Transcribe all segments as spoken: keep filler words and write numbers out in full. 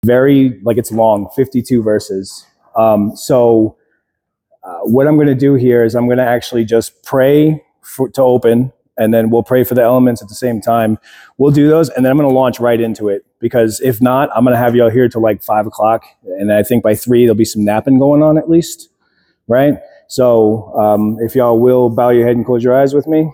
very, like it's long, fifty-two verses. Um, so uh, what I'm going to do here is I'm going to actually just pray for, to open, and then we'll pray for the elements at the same time. We'll do those, and then I'm going to launch right into it, because if not, I'm going to have y'all here till like five o'clock, and I think by three there'll be some napping going on at least, right? So um, if y'all will bow your head and close your eyes with me.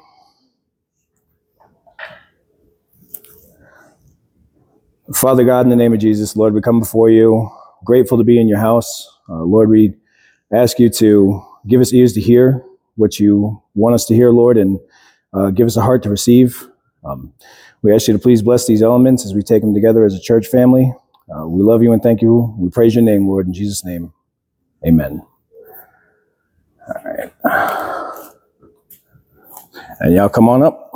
Father God, in the name of Jesus, Lord, we come before you, grateful to be in your house. Uh, Lord, we ask you to give us ears to hear what you want us to hear, Lord, and uh, give us a heart to receive. Um, we ask you to please bless these elements as we take them together as a church family. Uh, we love you and thank you. We praise your name, Lord, in Jesus' name. Amen. All right. And y'all come on up.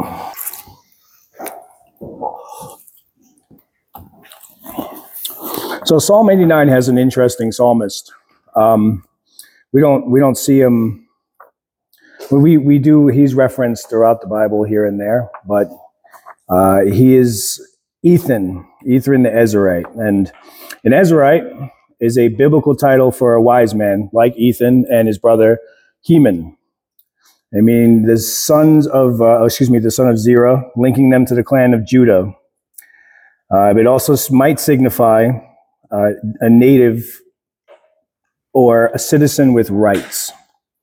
So Psalm eighty-nine has an interesting psalmist. Um, we don't we don't see him. We we do. He's referenced throughout the Bible here and there, but uh, he is Ethan, Ethan the Ezrahite, and an Ezrahite is a biblical title for a wise man like Ethan and his brother Heman. I mean, the sons of uh, excuse me, the son of Zerah, linking them to the clan of Judah. Uh, it also might signify Uh, a native or a citizen with rights.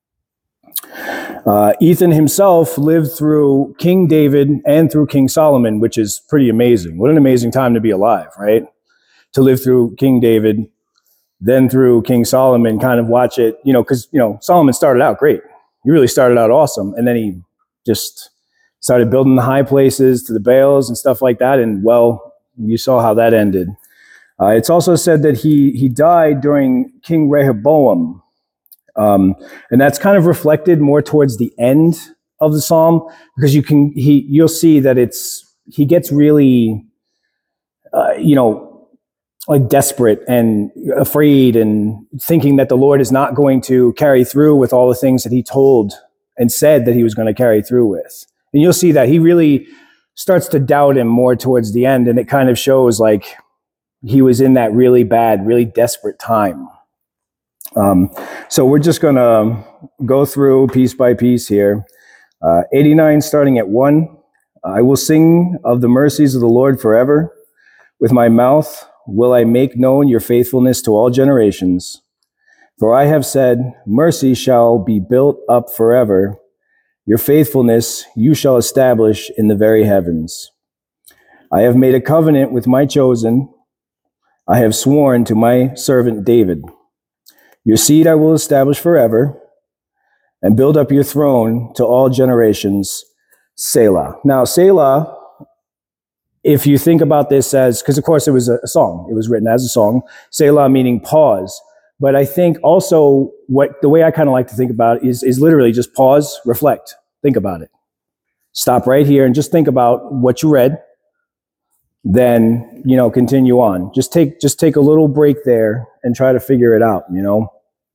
Uh, Ethan himself lived through King David and through King Solomon, which is pretty amazing. What an amazing time to be alive, right? To live through King David, then through King Solomon, kind of watch it, you know, because, you know, Solomon started out great. He really started out awesome. And then he just started building the high places to the Baals and stuff like that. And, well, you saw how that ended. Uh, it's also said that he he died during King Rehoboam, um, and that's kind of reflected more towards the end of the psalm, because you can he you'll see that it's he gets really uh, you know like desperate and afraid and thinking that the Lord is not going to carry through with all the things that he told and said that he was going to carry through with, and you'll see that he really starts to doubt him more towards the end, and it kind of shows like he was in that really bad, really desperate time. Um, so we're just going to go through piece by piece here. Uh, eighty-nine, starting at one. I will sing of the mercies of the Lord forever. With my mouth will I make known your faithfulness to all generations. For I have said, mercy shall be built up forever. Your faithfulness you shall establish in the very heavens. I have made a covenant with my chosen. I have sworn to my servant David, your seed I will establish forever and build up your throne to all generations, Selah. Now, Selah, if you think about this as, because of course it was a song, it was written as a song, Selah meaning pause. But I think also what the way I kind of like to think about it is, is literally just pause, reflect, think about it. Stop right here and just think about what you read. Then, you know, continue on. Just take just take a little break there and try to figure it out, you know.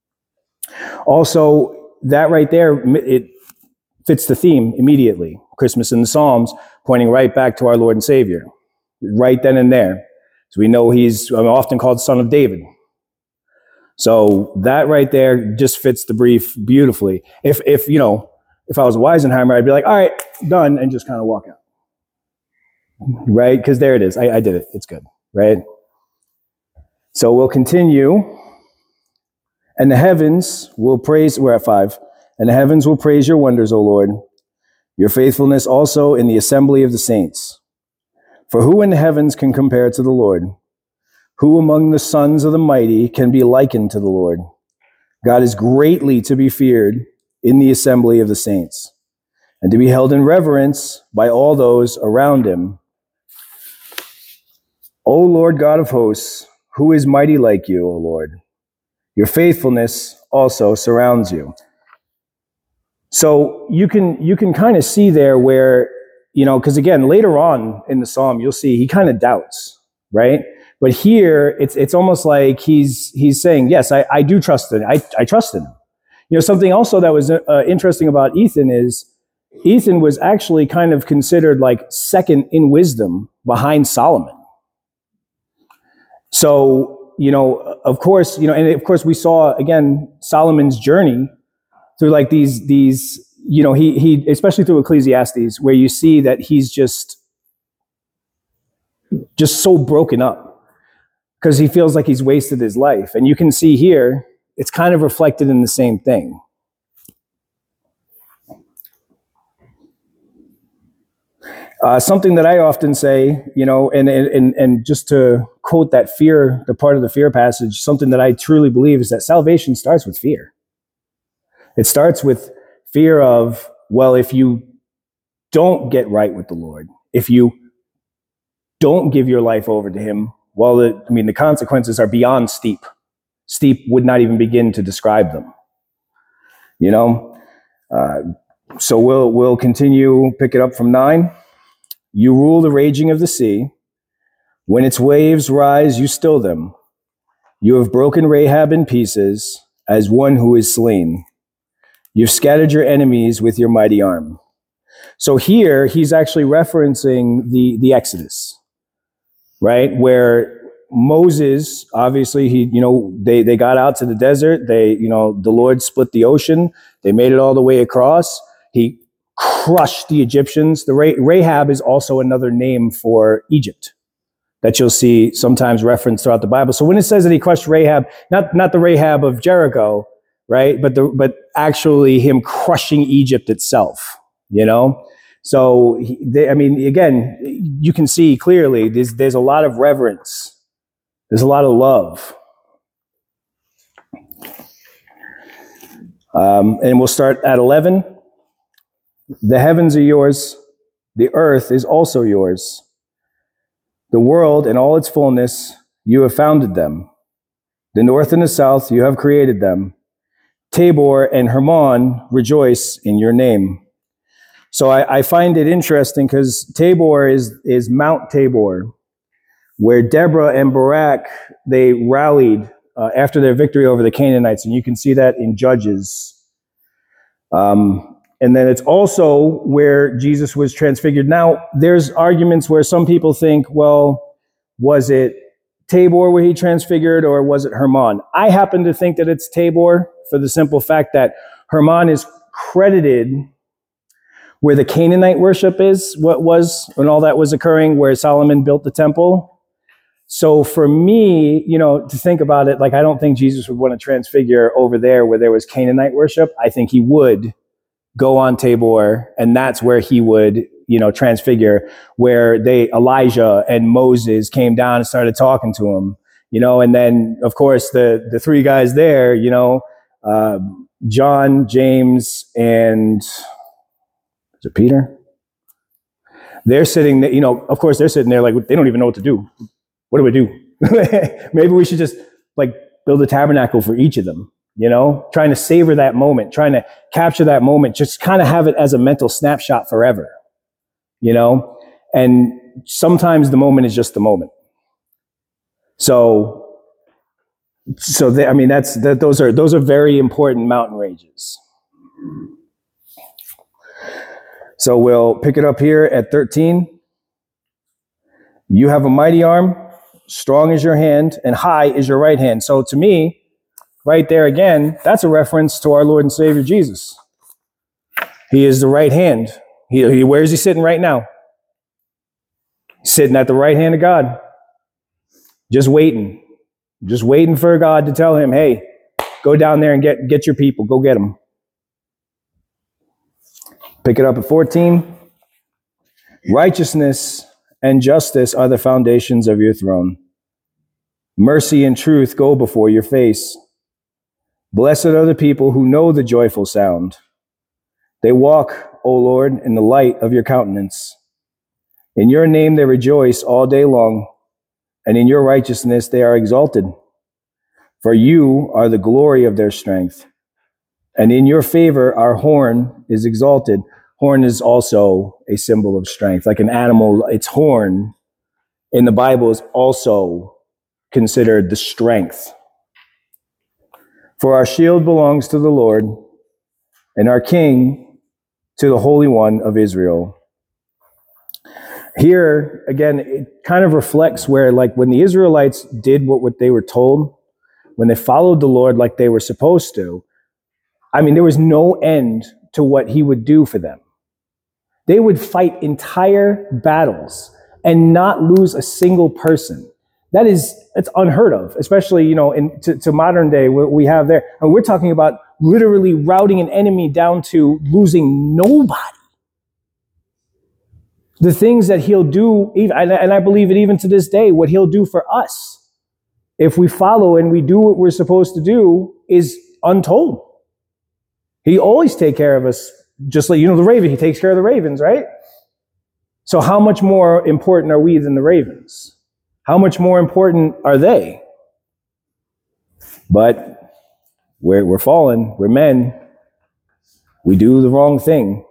Also, that right there, it fits the theme immediately. Christmas in the Psalms, pointing right back to our Lord and Savior, right then and there. So we know he's often called Son of David. So that right there just fits the brief beautifully. If, if you know, if I was a Weisenheimer, I'd be like, all right, done, and just kind of walk out. Right? Because there it is. I, I did it. It's good. Right? So we'll continue. And the heavens will praise, we're at five. And the heavens will praise your wonders, O Lord, your faithfulness also in the assembly of the saints. For who in the heavens can compare to the Lord? Who among the sons of the mighty can be likened to the Lord? God is greatly to be feared in the assembly of the saints, and to be held in reverence by all those around him. O Lord God of hosts, who is mighty like you, O Lord? Your faithfulness also surrounds you. So you can you can kind of see there where, you know, because again, later on in the psalm, you'll see he kind of doubts, right? But here, it's it's almost like he's he's saying, yes, I, I do trust in I, I trust in him. You know, something also that was uh, interesting about Ethan is Ethan was actually kind of considered like second in wisdom behind Solomon. So, you know, of course, you know, and of course we saw, again, Solomon's journey through like these, these, you know, he, he, especially through Ecclesiastes, where you see that he's just, just so broken up because he feels like he's wasted his life. And you can see here, it's kind of reflected in the same thing. Uh, something that I often say, you know, and, and, and just to quote that fear, the part of the fear passage, something that I truly believe is that salvation starts with fear. It starts with fear of, well, if you don't get right with the Lord, if you don't give your life over to him, well, the, I mean, the consequences are beyond steep. Steep would not even begin to describe them, you know? Uh, so we'll, we'll continue, pick it up from nine. You rule the raging of the sea. When its waves rise, you still them. You have broken Rahab in pieces as one who is slain. You've scattered your enemies with your mighty arm. So here, he's actually referencing the, the Exodus, right? Where Moses, obviously, he, you know, they, they got out to the desert. They, you know, the Lord split the ocean. They made it all the way across. He crushed the Egyptians. The Rahab is also another name for Egypt that you'll see sometimes referenced throughout the Bible. So when it says that he crushed Rahab, not, not the Rahab of Jericho, right? But the, but actually him crushing Egypt itself, you know? So, he, they, I mean, again, you can see clearly there's, there's a lot of reverence. There's a lot of love. Um, and we'll start at eleven. The heavens are yours. The earth is also yours. The world and all its fullness, you have founded them. The north and the south, you have created them. Tabor and Hermon rejoice in your name. So I, I find it interesting because Tabor is, is Mount Tabor, where Deborah and Barak, they rallied uh, after their victory over the Canaanites. And you can see that in Judges. Um, and then it's also where Jesus was transfigured. Now, there's arguments where some people think, well, was it Tabor where he transfigured or was it Hermon? I happen to think that it's Tabor for the simple fact that Hermon is credited where the Canaanite worship is, what was, when all that was occurring, where Solomon built the temple. So for me, you know, to think about it, like, I don't think Jesus would want to transfigure over there where there was Canaanite worship. I think he would go on Tabor, and that's where he would, you know, transfigure, where they, Elijah and Moses came down and started talking to him, you know, and then, of course, the, the three guys there, you know, uh, John, James, and is it Peter? They're sitting there, you know, of course, they're sitting there like, they don't even know what to do. What do we do? Maybe we should just like build a tabernacle for each of them, you know, trying to savor that moment, trying to capture that moment, just kind of have it as a mental snapshot forever, you know, and sometimes the moment is just the moment. So, so they, I mean, that's, that, those are, those are very important mountain ranges. So we'll pick it up here at thirteen. You have a mighty arm, strong is your hand, and high is your right hand. So to me, right there again, that's a reference to our Lord and Savior Jesus. He is the right hand. He, he, where is he sitting right now? Sitting at the right hand of God. Just waiting. Just waiting for God to tell him, hey, go down there and get, get your people. Go get them. Pick it up at fourteen. Righteousness and justice are the foundations of your throne. Mercy and truth go before your face. Blessed are the people who know the joyful sound. They walk, O Lord, in the light of your countenance. In your name they rejoice all day long, and in your righteousness they are exalted. For you are the glory of their strength, and in your favor our horn is exalted. Horn is also a symbol of strength. Like an animal, its horn in the Bible is also considered the strength. For our shield belongs to the Lord, and our King to the Holy One of Israel. Here, again, it kind of reflects where, like, when the Israelites did what, what they were told, when they followed the Lord like they were supposed to, I mean, there was no end to what he would do for them. They would fight entire battles and not lose a single person. That is, it's unheard of, especially, you know, in to, to modern day, what we have there. And we're talking about literally routing an enemy down to losing nobody. The things that he'll do, and I believe it even to this day, what he'll do for us, if we follow and we do what we're supposed to do, is untold. He always takes care of us, just like, you know, the raven, he takes care of the ravens, right? So how much more important are we than the ravens? How much more important are they? But we're, we're fallen, we're men, we do the wrong thing.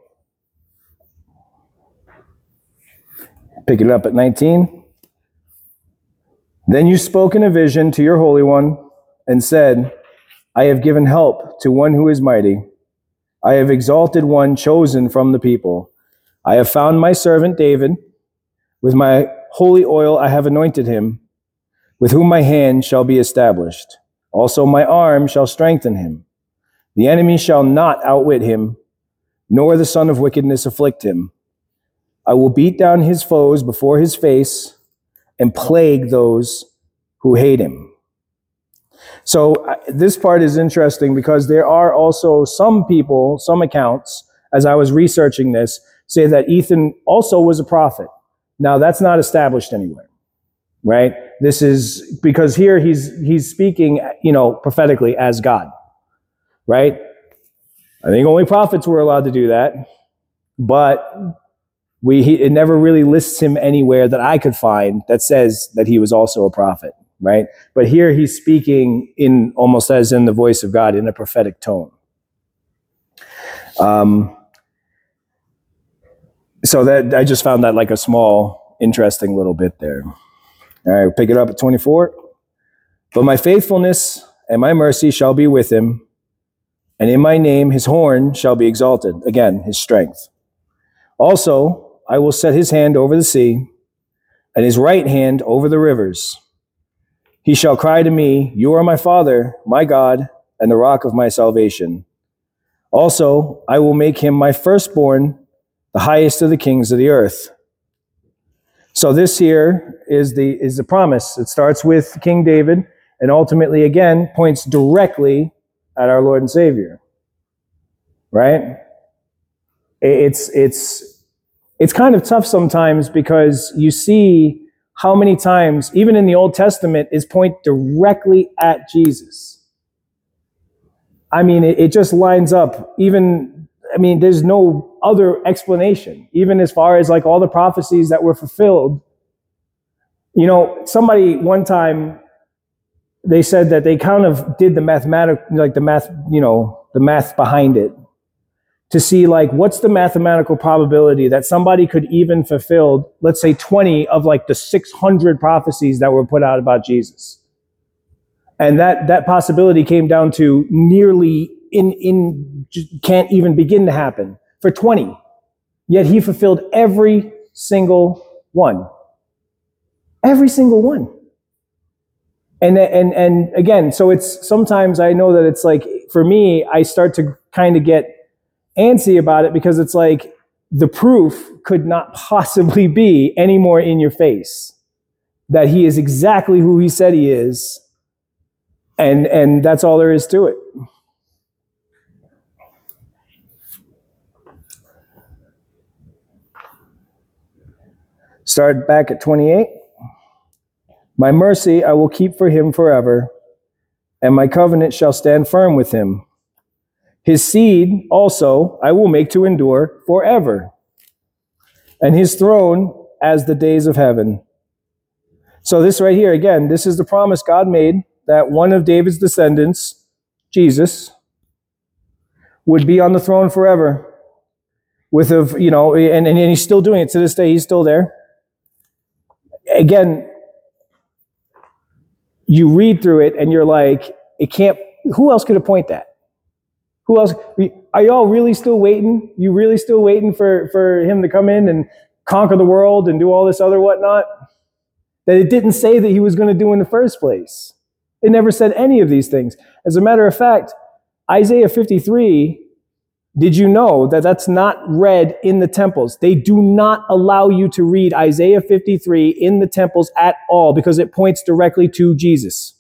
Picking it up at nineteen. Then you spoke in a vision to your Holy One and said, I have given help to one who is mighty. I have exalted one chosen from the people. I have found my servant David. With my holy oil I have anointed him, with whom my hand shall be established. Also my arm shall strengthen him. The enemy shall not outwit him, nor the son of wickedness afflict him. I will beat down his foes before his face and plague those who hate him. So uh, this part is interesting because there are also some people, some accounts, as I was researching this, say that Ethan also was a prophet. Now that's not established anywhere, right? This is because here he's he's speaking, you know, prophetically as God, right? I think only prophets were allowed to do that, but we he, it never really lists him anywhere that I could find that says that he was also a prophet, right? But here he's speaking in almost as in the voice of God in a prophetic tone. Um, so that I just found that like a small, interesting little bit there. All right, we'll pick it up at twenty-four. But my faithfulness and my mercy shall be with him, and in my name his horn shall be exalted. Again, his strength. Also, I will set his hand over the sea, and his right hand over the rivers. He shall cry to me, you are my Father, my God, and the rock of my salvation. Also, I will make him my firstborn, the highest of the kings of the earth. So this here is the is the promise. It starts with King David, and ultimately, again, points directly at our Lord and Savior. Right? It's it's it's kind of tough sometimes because you see how many times, even in the Old Testament, is point directly at Jesus. I mean, it, it just lines up. Even, I mean, there's no other explanation. Even as far as like all the prophecies that were fulfilled. You know, somebody one time, they said that they kind of did the mathematic, like the math, you know, the math behind it, to see like what's the mathematical probability that somebody could even fulfill, let's say twenty of like the six hundred prophecies that were put out about Jesus. And that that possibility came down to nearly in in can't even begin to happen for twenty. Yet he fulfilled every single one. Every single one. And and and again, so it's sometimes I know that it's like for me, I start to kind of get antsy about it because it's like the proof could not possibly be any more in your face that he is exactly who he said he is, and and that's all there is to it. Start back at twenty-eight. My mercy I will keep for him forever, and my covenant shall stand firm with him. His seed also I will make to endure forever, and his throne as the days of heaven. So this right here, again, this is the promise God made that one of David's descendants, Jesus, would be on the throne forever. With a, you know, and, and he's still doing it to this day. He's still there. Again, you read through it and you're like, it can't, who else could appoint that? Who else? Are y'all really still waiting? You really still waiting for, for him to come in and conquer the world and do all this other whatnot that it didn't say that he was going to do in the first place. It never said any of these things. As a matter of fact, Isaiah fifty-three, did you know that that's not read in the temples? They do not allow you to read Isaiah fifty-three in the temples at all because it points directly to Jesus.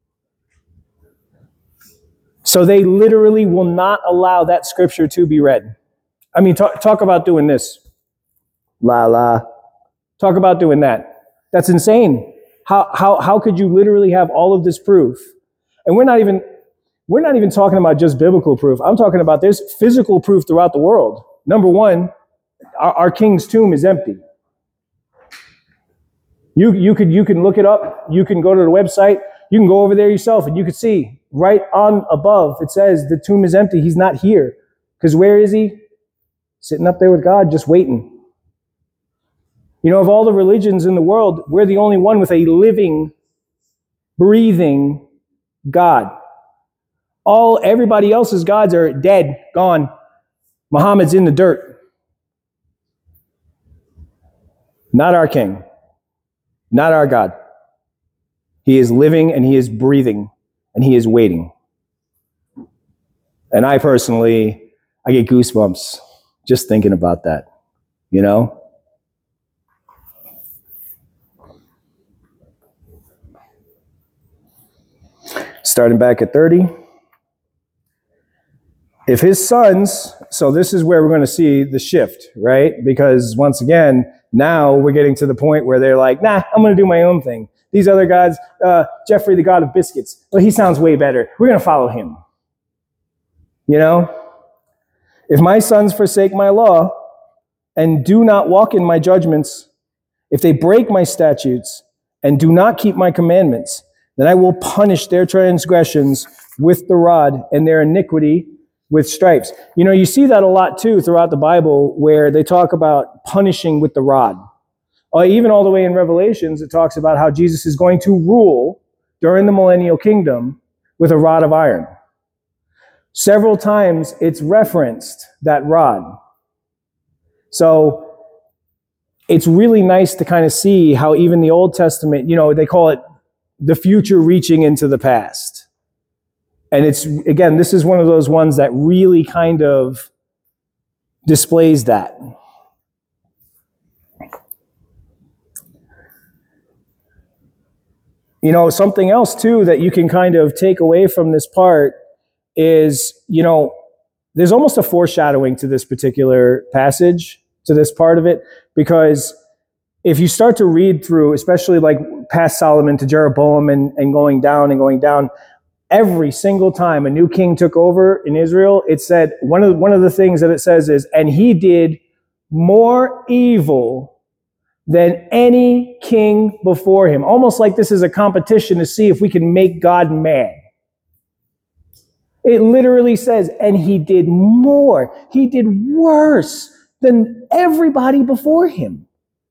So they literally will not allow that scripture to be read. I mean, talk, talk about doing this. La la. Talk about doing that. That's insane. How, how, how could you literally have all of this proof? And we're not even, we're not even talking about just biblical proof. I'm talking about there's physical proof throughout the world. Number one, our, our king's tomb is empty. You, you could, you can look it up. You can go to the website. You can go over there yourself and you could see right on above, it says the tomb is empty. He's not here. Because where is he? Sitting up there with God, just waiting. You know, of all the religions in the world, we're the only one with a living, breathing God. All, everybody else's gods are dead, gone. Muhammad's in the dirt. Not our king. Not our God. He is living and he is breathing and he is waiting. And I personally, I get goosebumps just thinking about that, you know? Starting back at thirty. If his sons, so this is where we're going to see the shift, right? Because once again, now we're getting to the point where they're like, nah, I'm going to do my own thing. These other gods, uh, Jeffrey, the god of biscuits, well, he sounds way better. We're going to follow him. You know? If my sons forsake my law and do not walk in my judgments, if they break my statutes and do not keep my commandments, then I will punish their transgressions with the rod and their iniquity with stripes. You know, you see that a lot too throughout the Bible where they talk about punishing with the rod. Or even all the way in Revelations, it talks about how Jesus is going to rule during the millennial kingdom with a rod of iron. Several times it's referenced, that rod. So it's really nice to kind of see how even the Old Testament, you know, they call it the future reaching into the past. And it's, again, this is one of those ones that really kind of displays that. You know, something else too that you can kind of take away from this part is, you know, there's almost a foreshadowing to this particular passage, to this part of it, because if you start to read through, especially like past Solomon to Jeroboam and, and going down and going down, every single time a new king took over in Israel, it said, one of, one of the things that it says is, and he did more evil than any king before him. Almost like this is a competition to see if we can make God mad. It literally says, and he did more. He did worse than everybody before him.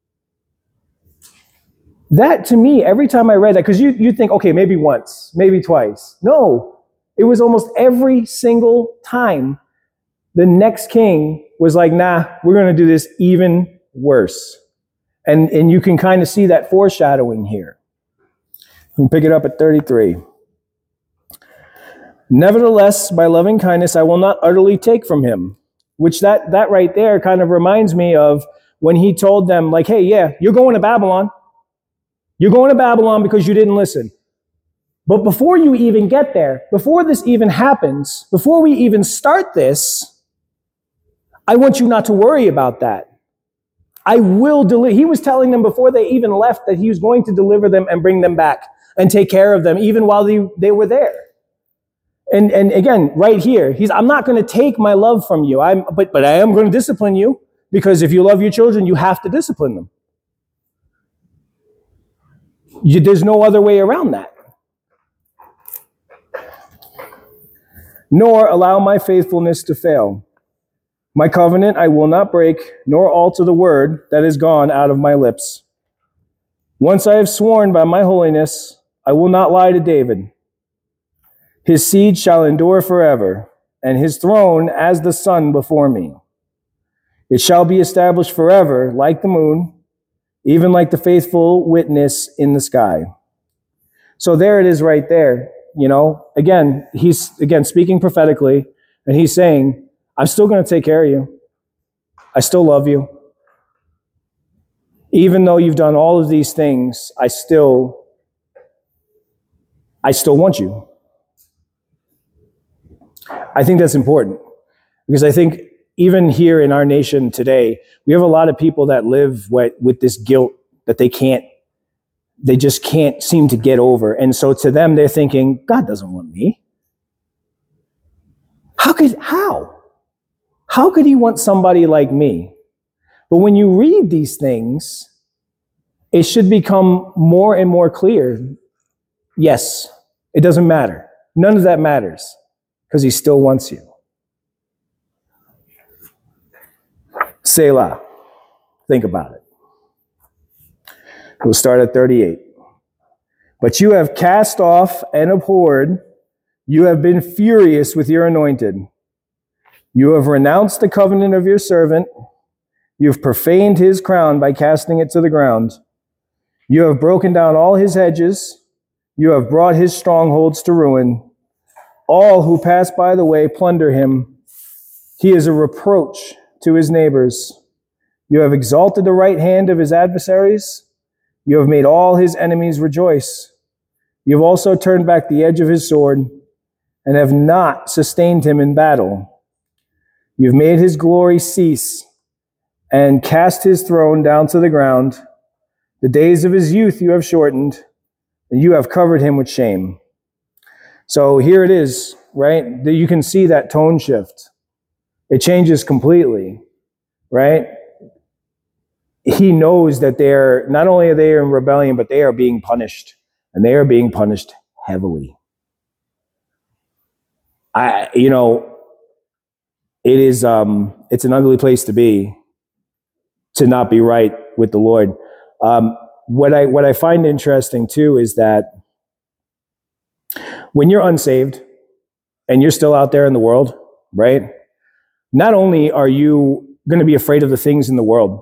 That to me, every time I read that, because you, you think, okay, maybe once, maybe twice. No, it was almost every single time the next king was like, nah, we're going to do this even worse. And, and you can kind of see that foreshadowing here. You can pick it up at thirty-three. Nevertheless, by loving kindness, I will not utterly take from him. Which that, that right there kind of reminds me of when he told them, like, hey, yeah, you're going to Babylon. You're going to Babylon because you didn't listen. But before you even get there, before this even happens, before we even start this, I want you not to worry about that. I will deliver. He was telling them before they even left that he was going to deliver them and bring them back and take care of them even while they, they were there. And, and again, right here, he's, I'm not going to take my love from you, I'm, but, but I am going to discipline you because if you love your children, you have to discipline them. You, there's no other way around that. Nor allow my faithfulness to fail. My covenant I will not break, nor alter the word that is gone out of my lips. Once I have sworn by my holiness, I will not lie to David. His seed shall endure forever, and his throne as the sun before me. It shall be established forever, like the moon, even like the faithful witness in the sky. So there it is right there. You know, again, he's again speaking prophetically, and he's saying, I'm still going to take care of you. I still love you. Even though you've done all of these things, I still, I still want you. I think that's important, because I think even here in our nation today, we have a lot of people that live with, with this guilt that they can't, they just can't seem to get over. And so to them, they're thinking, God doesn't want me. How could, how? How could he want somebody like me? But when you read these things, it should become more and more clear. Yes, it doesn't matter. None of that matters, because he still wants you. Selah. Think about it. We'll start at thirty-eight. But you have cast off and abhorred, you have been furious with your anointed. You have renounced the covenant of your servant. You have profaned his crown by casting it to the ground. You have broken down all his hedges. You have brought his strongholds to ruin. All who pass by the way plunder him. He is a reproach to his neighbors. You have exalted the right hand of his adversaries. You have made all his enemies rejoice. You have also turned back the edge of his sword and have not sustained him in battle. You have made his glory cease and cast his throne down to the ground. The days of his youth you have shortened, and you have covered him with shame. So here it is, right? You can see that tone shift. It changes completely, right? He knows that they're, not only are they in rebellion, but they are being punished, and they are being punished heavily. I, you know, it is, um, it's an ugly place to be, to not be right with the Lord. Um, what I, what I find interesting too is that when you're unsaved and you're still out there in the world, right? Not only are you going to be afraid of the things in the world,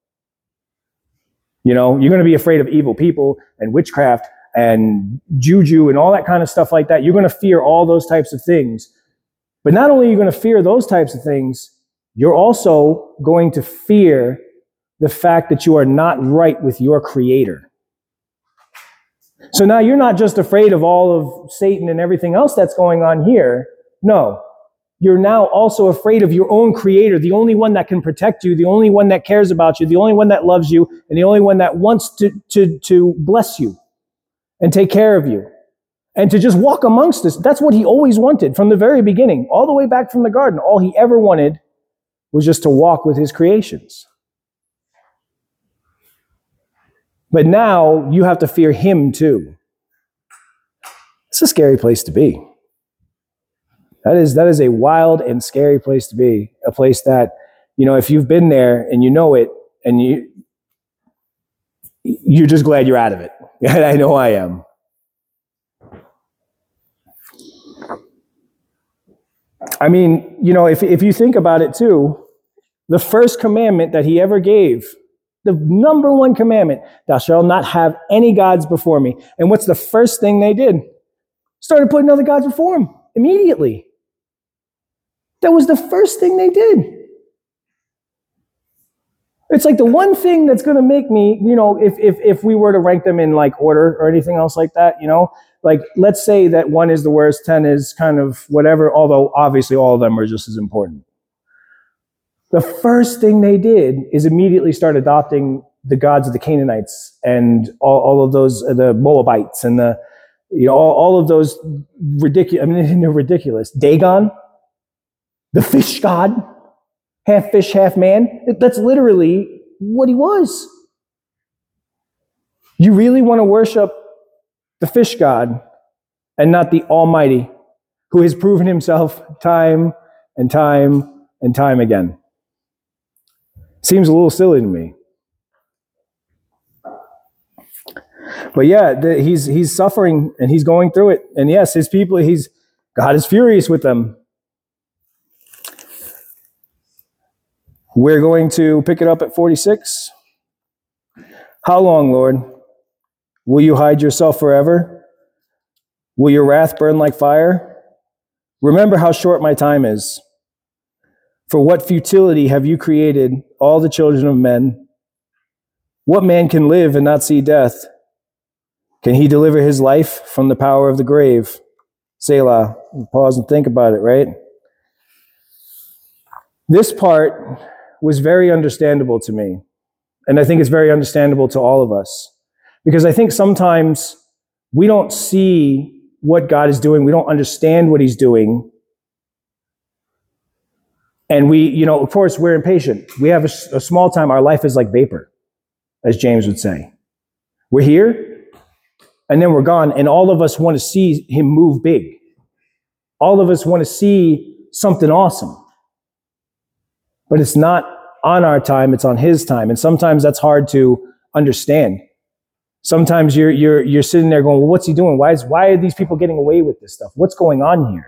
you know, you're going to be afraid of evil people and witchcraft and juju and all that kind of stuff like that. You're going to fear all those types of things. But not only are you going to fear those types of things, you're also going to fear the fact that you are not right with your Creator. So now you're not just afraid of all of Satan and everything else that's going on here. No, you're now also afraid of your own Creator, the only one that can protect you, the only one that cares about you, the only one that loves you, and the only one that wants to, to, to bless you and take care of you and to just walk amongst us. That's what he always wanted from the very beginning, all the way back from the garden. All he ever wanted was just to walk with his creations. But now you have to fear him too. It's a scary place to be. That is, that is a wild and scary place to be. A place that, you know, if you've been there and you know it, and you, you're just glad you're out of it. And I know I am. I mean, you know, if, if you think about it too, the first commandment that he ever gave, the number one commandment, thou shalt not have any gods before me. And what's the first thing they did? Started putting other gods before him immediately. That was the first thing they did. It's like the one thing that's going to make me, you know, if, if, if we were to rank them in like order or anything else like that, you know, like let's say that one is the worst, ten is kind of whatever, although obviously all of them are just as important. The first thing they did is immediately start adopting the gods of the Canaanites and all, all of those, uh, the Moabites and the, you know, all, all of those ridiculous, I mean, they're ridiculous. Dagon, the fish god, half fish, half man. That's literally what he was. You really want to worship the fish god and not the Almighty, who has proven himself time and time and time again. Seems a little silly to me. But yeah, the, he's he's suffering and he's going through it. And yes, his people, he's God is furious with them. We're going to pick it up at forty-six. How long, Lord? Will you hide yourself forever? Will your wrath burn like fire? Remember how short my time is. For what futility have you created all the children of men? What man can live and not see death? Can he deliver his life from the power of the grave? Selah. Pause and think about it, right? This part was very understandable to me. And I think it's very understandable to all of us. Because I think sometimes we don't see what God is doing. We don't understand what he's doing. And we, you know, of course, we're impatient. We have a, a small time. Our life is like vapor, as James would say. We're here, and then we're gone. And all of us want to see him move big. All of us want to see something awesome. But it's not on our time, it's on his time. And sometimes that's hard to understand. Sometimes you're you're you're sitting there going, well, what's he doing? Why is why are these people getting away with this stuff? What's going on here?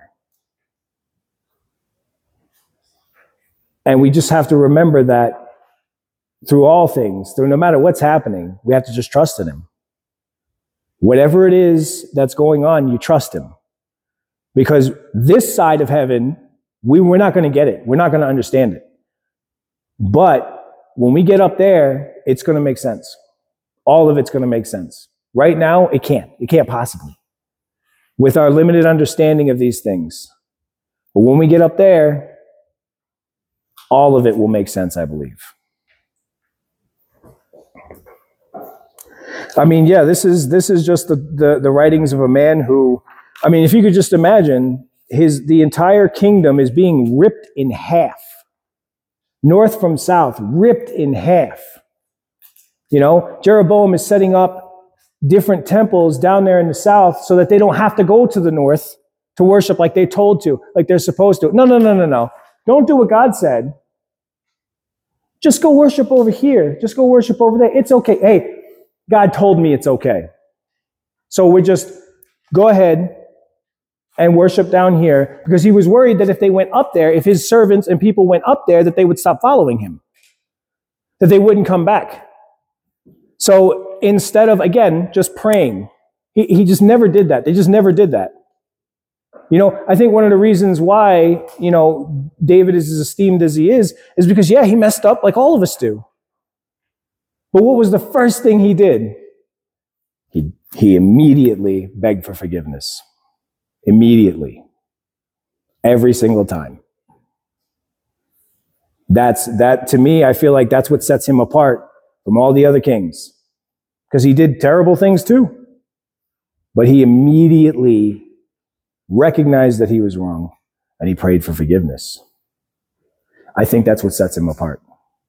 And we just have to remember that through all things, through no matter what's happening, we have to just trust in him. Whatever it is that's going on, you trust him. Because this side of heaven, we, we're not going to get it. We're not going to understand it. But when we get up there, it's going to make sense. All of it's going to make sense. Right now, it can't. It can't possibly. With our limited understanding of these things. But when we get up there, all of it will make sense, I believe. I mean, yeah, this is this is just the, the, the writings of a man who, I mean, if you could just imagine, his the entire kingdom is being ripped in half. North from south, ripped in half. You know, Jeroboam is setting up different temples down there in the south so that they don't have to go to the north to worship like they're told to, like they're supposed to. No, no, no, no, no. Don't do what God said. Just go worship over here. Just go worship over there. It's okay. Hey, God told me it's okay. So we just go ahead and worship down here, because he was worried that if they went up there, if his servants and people went up there, that they would stop following him, that they wouldn't come back. So instead of, again, just praying, he, he just never did that. They just never did that. You know, I think one of the reasons why, you know, David is as esteemed as he is, is because, yeah, he messed up like all of us do. But what was the first thing he did? He, he immediately begged for forgiveness. Immediately. Every single time. That's, that, to me, I feel like that's what sets him apart from all the other kings. Because he did terrible things too. But he immediately recognized that he was wrong, and he prayed for forgiveness. I think that's what sets him apart.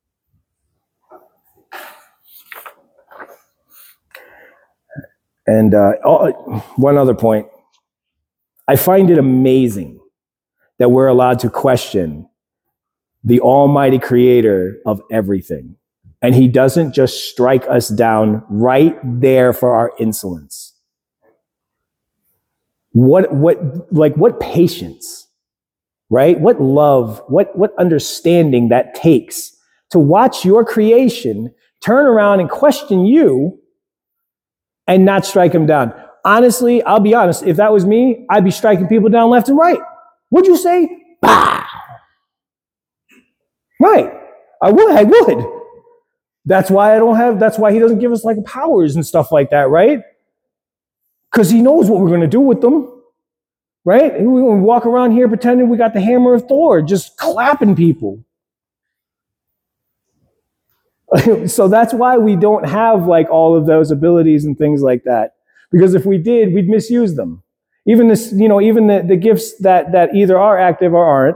And uh, one other point. I find it amazing that we're allowed to question the almighty creator of everything. And he doesn't just strike us down right there for our insolence. What, what, like, what patience, right? What love, what, what understanding that takes to watch your creation turn around and question you and not strike him down. Honestly, I'll be honest, if that was me, I'd be striking people down left and right. What'd you say? Bah! Right. I would, I would. That's why I don't have, that's why he doesn't give us like powers and stuff like that, right? Because he knows what we're going to do with them, right? We walk around here pretending we got the hammer of Thor, just clapping people. So that's why we don't have like all of those abilities and things like that. Because if we did, we'd misuse them. Even this, you know, even the, the gifts that, that either are active or aren't.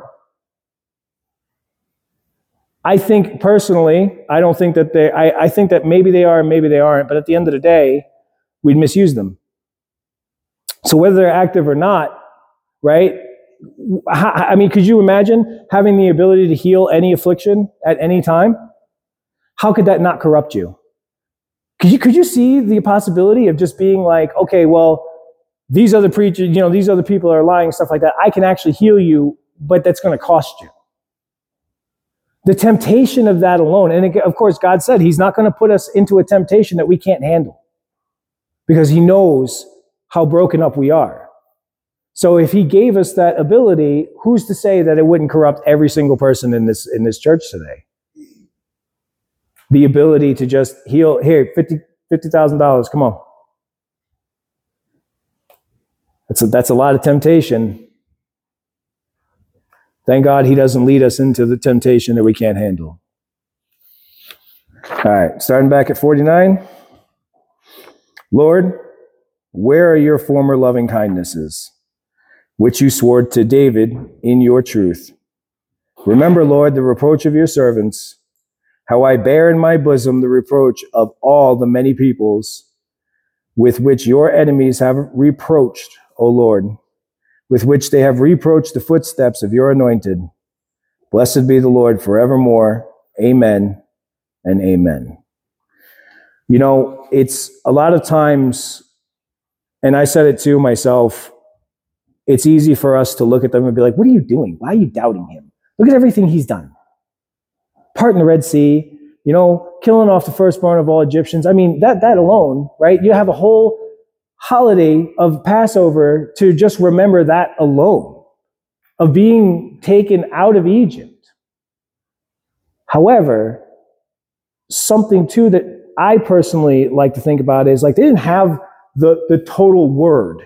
I think personally, I don't think that they, I, I think that maybe they are and maybe they aren't, but at the end of the day, we'd misuse them. So whether they're active or not, right? I mean, could you imagine having the ability to heal any affliction at any time? How could that not corrupt you? Could you, could you see the possibility of just being like, okay, well, these other preachers, you know, these other people are lying, stuff like that. I can actually heal you, but that's going to cost you. The temptation of that alone, and of course, God said he's not going to put us into a temptation that we can't handle because he knows how broken up we are. So if he gave us that ability, who's to say that it wouldn't corrupt every single person in this in this church today? The ability to just heal, here, fifty thousand dollars, come on. That's a, that's a lot of temptation. Thank God he doesn't lead us into the temptation that we can't handle. All right, starting back at forty-nine. Lord, where are your former loving kindnesses, which you swore to David in your truth? Remember, Lord, the reproach of your servants, how I bear in my bosom the reproach of all the many peoples with which your enemies have reproached, O Lord, with which they have reproached the footsteps of your anointed. Blessed be the Lord forevermore. Amen and amen. You know, it's a lot of times, and I said it to myself, it's easy for us to look at them and be like, what are you doing? Why are you doubting him? Look at everything he's done. Parting the Red Sea, you know, killing off the firstborn of all Egyptians. I mean, that that alone, right? You have a whole holiday of Passover to just remember that alone, of being taken out of Egypt. However, something too that I personally like to think about is like they didn't have the, the total word.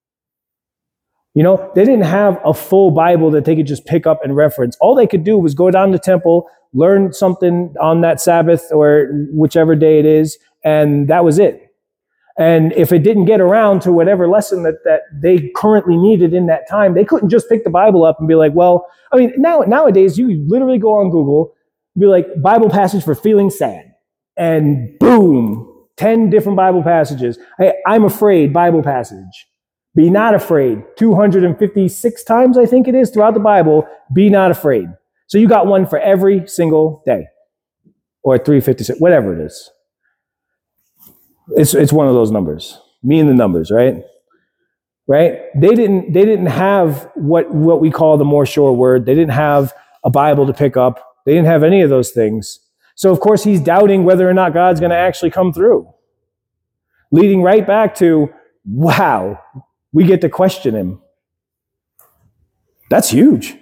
You know, they didn't have a full Bible that they could just pick up and reference. All they could do was go down to the temple, learn something on that Sabbath or whichever day it is, and that was it. And if it didn't get around to whatever lesson that, that they currently needed in that time, they couldn't just pick the Bible up and be like, well, I mean, now nowadays you literally go on Google, be like, Bible passage for feeling sad. And boom, ten different Bible passages. Hey, I'm afraid, Bible passage. Be not afraid. two hundred fifty-six times, I think it is, throughout the Bible, be not afraid. So you got one for every single day. Or three hundred fifty-six, whatever it is. It's it's one of those numbers. Me and the numbers, right? Right? They didn't they didn't have what, what we call the more sure word. They didn't have a Bible to pick up. They didn't have any of those things. So of course he's doubting whether or not God's going to actually come through. Leading right back to, wow, we get to question him. That's huge.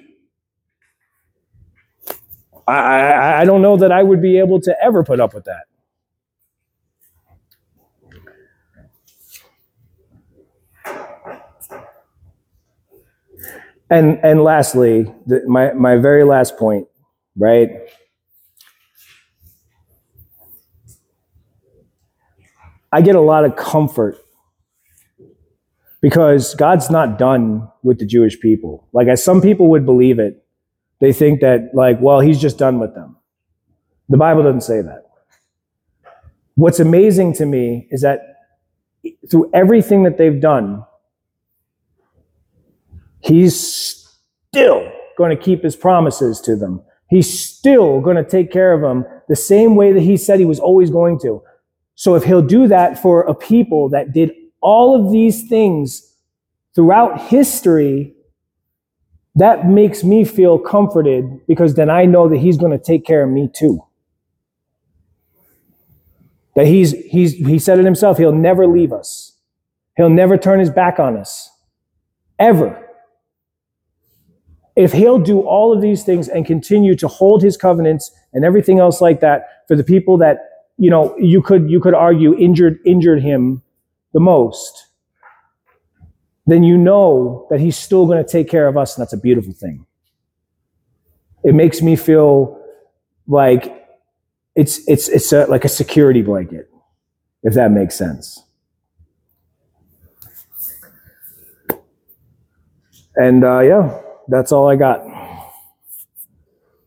I, I, I don't know that I would be able to ever put up with that. And and lastly, the, my, my very last point, right? I get a lot of comfort because God's not done with the Jewish people. Like, as some people would believe it, they think that, like, well, he's just done with them. The Bible doesn't say that. What's amazing to me is that through everything that they've done, he's still going to keep his promises to them. He's still going to take care of them the same way that he said he was always going to. So if he'll do that for a people that did all of these things throughout history, that makes me feel comforted because then I know that he's going to take care of me too. That he's, he's, he said it himself, he'll never leave us. He'll never turn his back on us. Ever. If he'll do all of these things and continue to hold his covenants and everything else like that for the people that, you know, you could you could argue injured injured him the most, then you know that he's still going to take care of us, and that's a beautiful thing. It makes me feel like it's it's it's a, like a security blanket, if that makes sense. And uh, yeah, that's all I got.